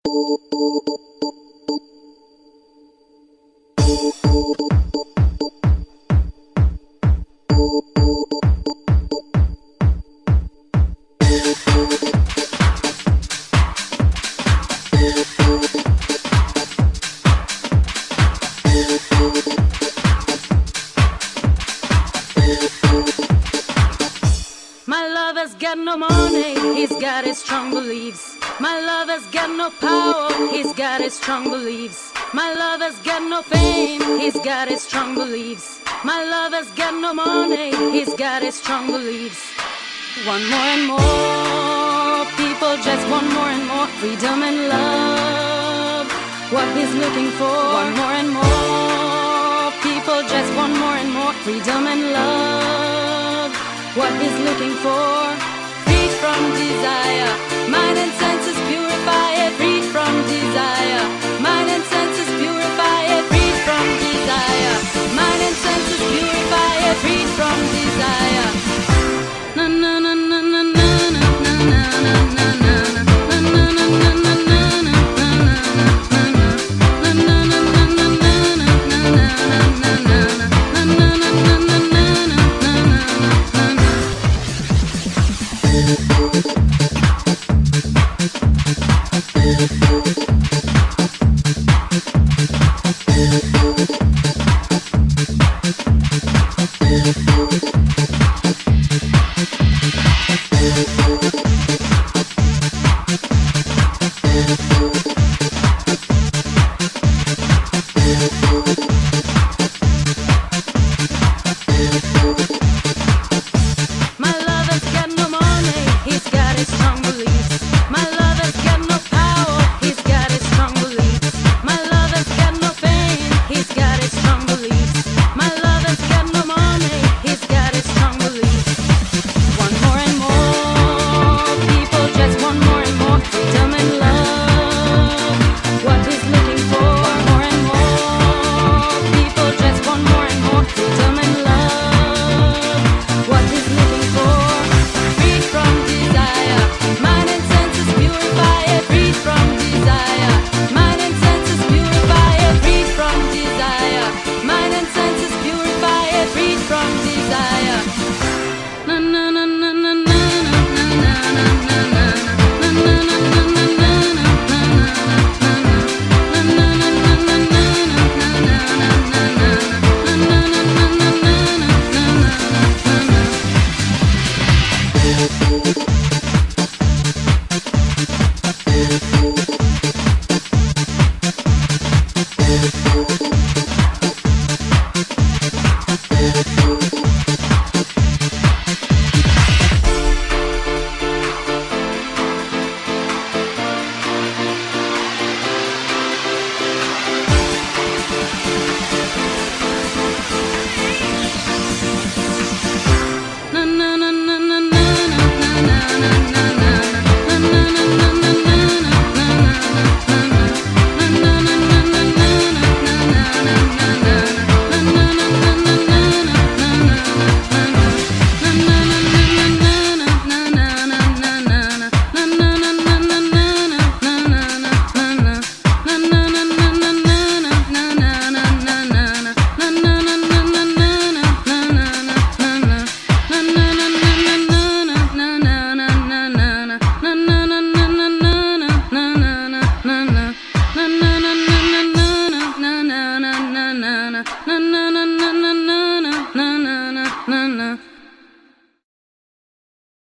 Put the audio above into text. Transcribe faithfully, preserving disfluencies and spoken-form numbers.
My lover's got no money, he's got his strong beliefs. My lover's got no power, he's got his strong beliefs. My lover's got no fame, he's got his strong beliefs. My lover's got no money, he's got his strong beliefs. One more and more, people just want more and more freedom and love. What he's looking for, one more and more, people just want more and more freedom and love. What he's looking for, freed from desire, mind and senses purify it, freed from desire, mind and senses purify it, freed from desire, mind and senses purify it, freed from desire. Na na na na na na na na na na na. Na na na na na